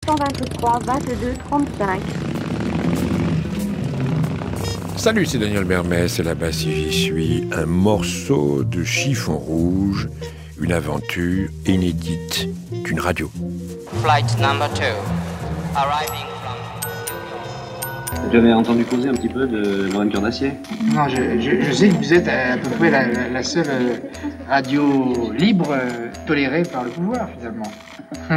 223 22 35. Salut, c'est Daniel Mermès, et là-bas si j'y suis, un morceau de chiffon rouge, une aventure inédite d'une radio. Flight number 2, arriving from... J'avais entendu causer un petit peu de Lorraine Cœur d'Acier. Non, je sais que vous êtes à peu près la seule radio libre tolérée par le pouvoir, finalement. Je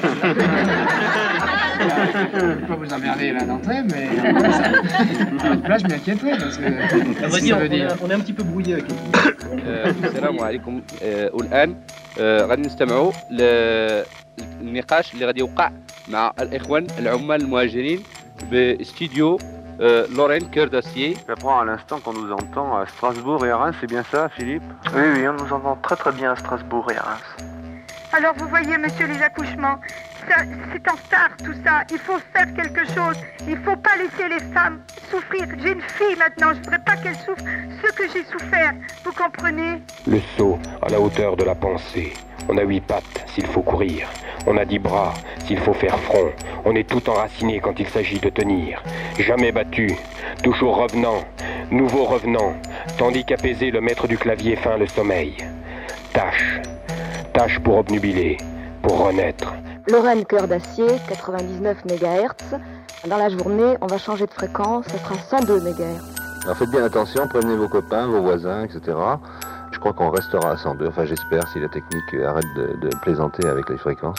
ne vais pas vous emmerder là d'entrée, mais là, je m'inquiéterais parce que... on est un petit peu brouillé avec les السلام عليكم. والآن غادي نستمعوا للنقاش اللي غادي يوقع مع الإخوان العمال المهاجرين باستديو Lorraine Cœur d'Acier. J'apprends à l'instant qu'on nous entend à Strasbourg et à Reims, c'est bien ça, Philippe? Oui, on nous entend très très bien à Strasbourg et à Reims. Alors vous voyez, monsieur, les accouchements, ça, c'est en retard tout ça. Il faut faire quelque chose. Il ne faut pas laisser les femmes souffrir. J'ai une fille maintenant, je ne voudrais pas qu'elle souffre ce que j'ai souffert. Vous comprenez? Le saut à la hauteur de la pensée. On a 8 pattes s'il faut courir. On a 10 bras s'il faut faire front. On est tout enraciné quand il s'agit de tenir. Jamais battu, toujours revenant, nouveau revenant, tandis qu'apaisé le maître du clavier feint le sommeil. Tâche pour obnubiler, pour renaître. Lorraine Cœur d'Acier, 99 MHz. Dans la journée, on va changer de fréquence, ça sera 102 MHz. Alors faites bien attention, prévenez vos copains, vos voisins, etc. Je crois qu'on restera à 102, enfin j'espère, si la technique arrête de plaisanter avec les fréquences.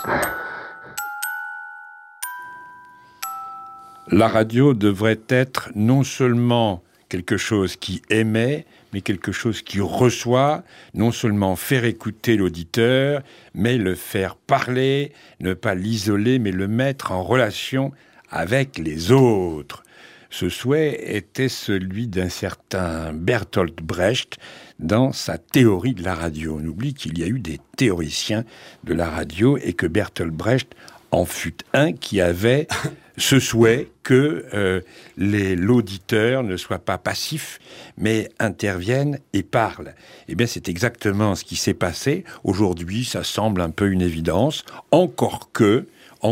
La radio devrait être non seulement quelque chose qui émet, mais quelque chose qui reçoit, non seulement faire écouter l'auditeur, mais le faire parler, ne pas l'isoler, mais le mettre en relation avec les autres. Ce souhait était celui d'un certain Bertolt Brecht dans sa théorie de la radio. On oublie qu'il y a eu des théoriciens de la radio et que Bertolt Brecht en fut un qui avait ce souhait que l'auditeur ne soit pas passif, mais intervienne et parle. Eh bien, c'est exactement ce qui s'est passé. Aujourd'hui, ça semble un peu une évidence, encore que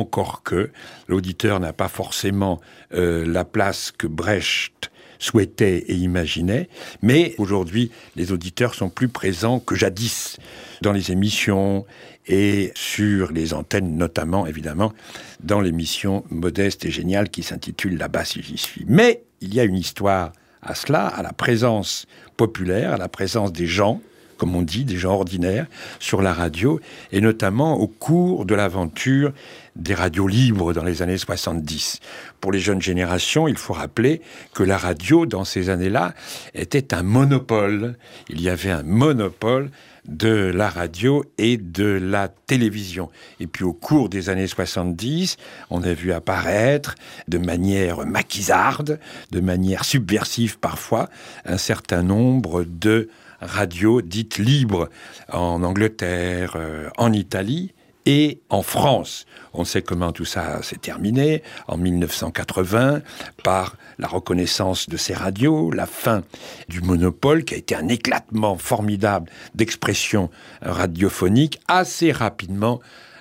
l'auditeur n'a pas forcément la place que Brecht souhaitait et imaginait, mais aujourd'hui, les auditeurs sont plus présents que jadis dans les émissions et sur les antennes, notamment, évidemment, dans l'émission modeste et géniale qui s'intitule « Là-bas si j'y suis ». Mais il y a une histoire à cela, à la présence populaire, à la présence des gens, comme on dit, des gens ordinaires, sur la radio, et notamment au cours de l'aventure des radios libres dans les années 70. Pour les jeunes générations, il faut rappeler que la radio, dans ces années-là, était un monopole. Il y avait un monopole de la radio et de la télévision. Et puis au cours des années 70, on a vu apparaître de manière maquisarde, de manière subversive parfois, un certain nombre de radios dites libres en Angleterre, en Italie et en France. On sait comment tout ça s'est terminé en 1980 par la reconnaissance de ces radios, la fin du monopole qui a été un éclatement formidable d'expression radiophonique assez rapidement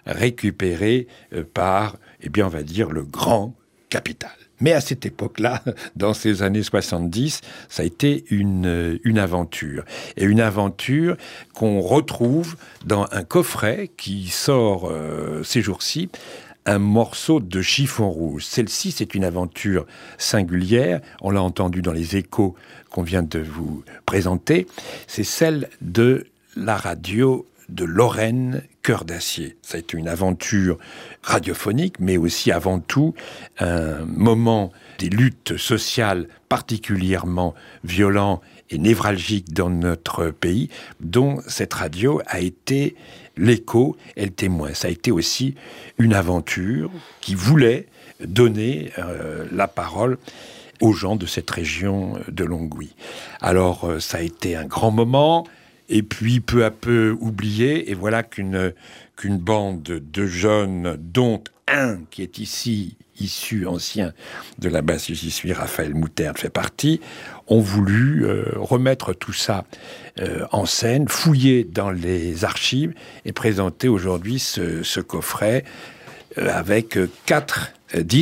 récupéré par, on va dire, le grand capital. Mais à cette époque-là, dans ces années 70, ça a été une aventure. Et une aventure qu'on retrouve dans un coffret qui sort ces jours-ci, un morceau de chiffon rouge. Celle-ci, c'est une aventure singulière. On l'a entendu dans les échos qu'on vient de vous présenter. C'est celle de la radio de Lorraine Cœur d'Acier. Ça a été une aventure radiophonique, mais aussi avant tout un moment des luttes sociales particulièrement violents et névralgiques dans notre pays, dont cette radio a été l'écho et le témoin. Ça a été aussi une aventure qui voulait donner la parole aux gens de cette région de Longwy. Alors, ça a été un grand moment, et puis peu à peu oublié, et voilà qu'une bande de jeunes, dont un qui est ici issu ancien de la base j'y suis, Raphaël Mouterde fait partie, ont voulu remettre tout ça en scène, fouiller dans les archives et présenter aujourd'hui ce coffret avec 4 disques.